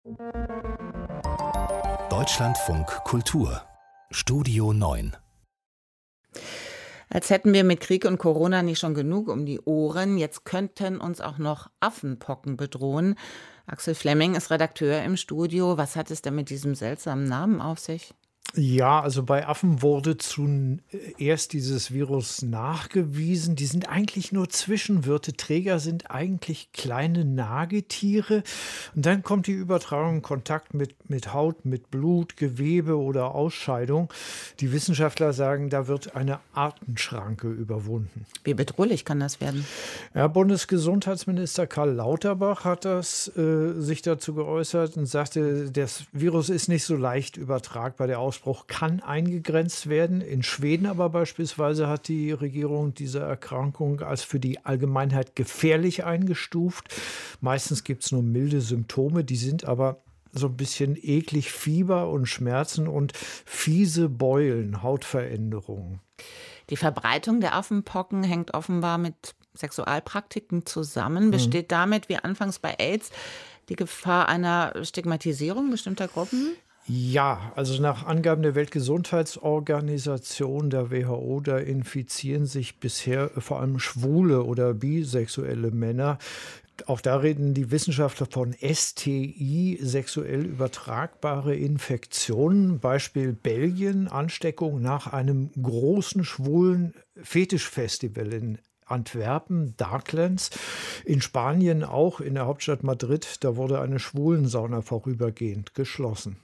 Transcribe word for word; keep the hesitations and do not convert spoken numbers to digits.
Deutschlandfunk Kultur Studio neun. Als hätten wir mit Krieg und Corona nicht schon genug um die Ohren, jetzt könnten uns auch noch Affenpocken bedrohen. Axel Flemming ist Redakteur im Studio. Was hat es denn mit diesem seltsamen Namen auf sich? Ja, also bei Affen wurde zuerst dieses Virus nachgewiesen. Die sind eigentlich nur Zwischenwirte. Träger sind eigentlich kleine Nagetiere. Und dann kommt die Übertragung in Kontakt mit, mit Haut, mit Blut, Gewebe oder Ausscheidung. Die Wissenschaftler sagen, da wird eine Artenschranke überwunden. Wie bedrohlich kann das werden? Ja, Bundesgesundheitsminister Karl Lauterbach hat das, äh, sich dazu geäußert und sagte, das Virus ist nicht so leicht übertragbar. Der Ausbruch kann eingegrenzt werden. In Schweden aber beispielsweise hat die Regierung diese Erkrankung als für die Allgemeinheit gefährlich eingestuft. Meistens gibt es nur milde Symptome, die sind aber so ein bisschen eklig, Fieber und Schmerzen und fiese Beulen, Hautveränderungen. Die Verbreitung der Affenpocken hängt offenbar mit Sexualpraktiken zusammen. Besteht damit, wie anfangs bei AIDS, die Gefahr einer Stigmatisierung bestimmter Gruppen? Ja, also nach Angaben der Weltgesundheitsorganisation, der W H O, da infizieren sich bisher vor allem schwule oder bisexuelle Männer. Auch da reden die Wissenschaftler von S T I, sexuell übertragbare Infektionen. Beispiel Belgien, Ansteckung nach einem großen schwulen Fetischfestival in Antwerpen, Darklands. In Spanien auch, in der Hauptstadt Madrid, da wurde eine Schwulensauna vorübergehend geschlossen.